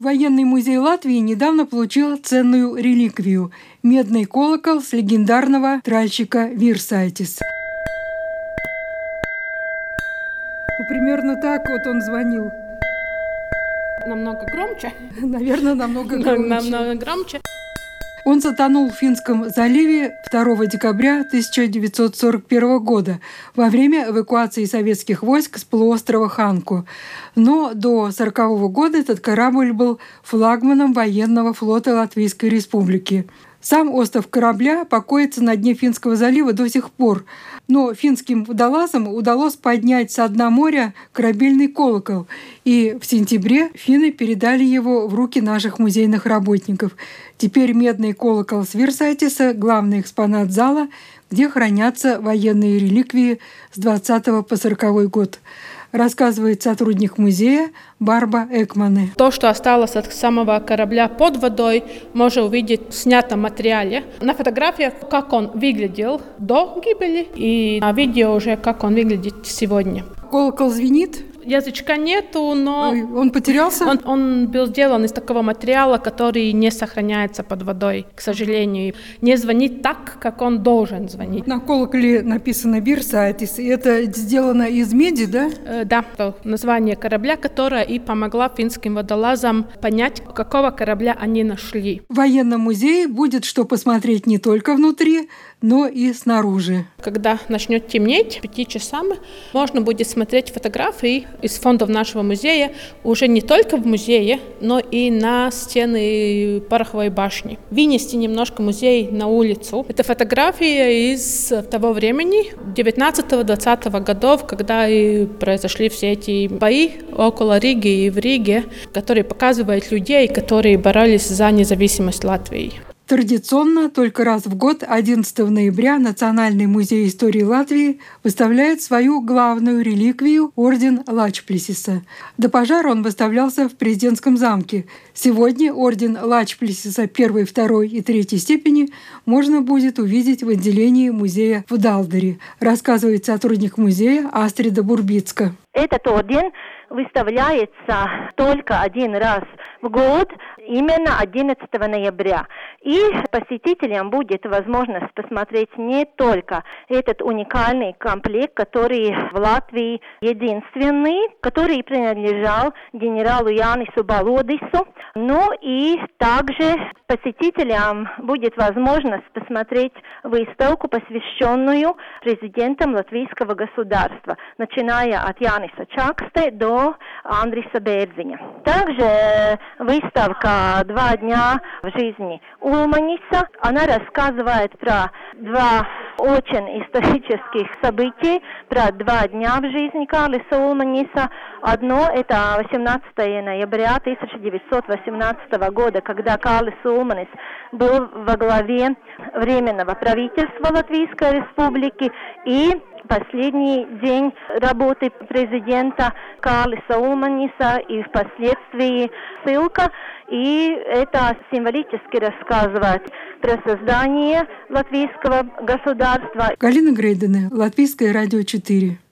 Военный музей Латвии недавно получил ценную реликвию – медный колокол с легендарного тральщика Вирсайтис. Примерно так вот он звонил. Намного громче. Наверное, намного громче. Намного громче. Он затонул в Финском заливе 2 декабря 1941 года во время эвакуации советских войск с полуострова Ханку. Но до 1940 года этот корабль был флагманом военного флота Латвийской Республики. Сам остов корабля покоится на дне Финского залива до сих пор, но финским водолазам удалось поднять со дна моря корабельный колокол, и в сентябре финны передали его в руки наших музейных работников. Теперь медный колокол с Вирсайтиса – главный экспонат зала, где хранятся военные реликвии с 20 по 40 год. Рассказывает сотрудник музея Барба Экмане. То, что осталось от самого корабля под водой, можно увидеть в снятом материале. На фотографиях, как он выглядел до гибели, и на видео уже, как он выглядит сегодня. Колокол звенит? Язычка нету, но... Он потерялся? Он был сделан из такого материала, который не сохраняется под водой, к сожалению. Не звонит так, как он должен звонить. На колоколе написано «Вирсайтис», и это сделано из меди, да? Да, это название корабля, которое и помогло финским водолазам понять, какого корабля они нашли. В военном музее будет что посмотреть не только внутри, но и снаружи. Когда начнет темнеть, 5 часам, можно будет смотреть фотографии из фондов нашего музея уже не только в музее, но и на стены пороховой башни. Вынести немножко музей на улицу. Это фотография из того времени, 19-20 годов, когда и произошли все эти бои около Риги и в Риге, которые показывают людей, которые боролись за независимость Латвии. Традиционно только раз в год, 11 ноября, Национальный музей истории Латвии выставляет свою главную реликвию – орден Лачплесиса. До пожара он выставлялся в президентском замке. Сегодня орден Лачплесиса 1, 2 и 3 степени можно будет увидеть в отделении музея в Далдере, рассказывает сотрудник музея Астрида Бурбицка. Этот орден выставляется только один раз в год, именно 11 ноября. И посетителям будет возможность посмотреть не только этот уникальный комплект, который в Латвии единственный, который принадлежал генералу Янису Балодису, но и также посетителям будет возможность посмотреть выставку, посвященную президентам латвийского государства, начиная от Яниса Чаксте до Андриса Бērziņa. Также выставка «Два дня в жизни Улманиса». Она рассказывает про два очень исторических событий, про 2 дня в жизни Карлиса Улманиса. Одно – это 18 ноября 1918 года, когда Карлис Улманис был во главе Временного правительства Латвийской Республики, и последний день работы президента Карлиса Улманиса и впоследствии ссылка. И это символически рассказывает про создание латвийского государства. Галина Грейдене, Латвийское радио 4.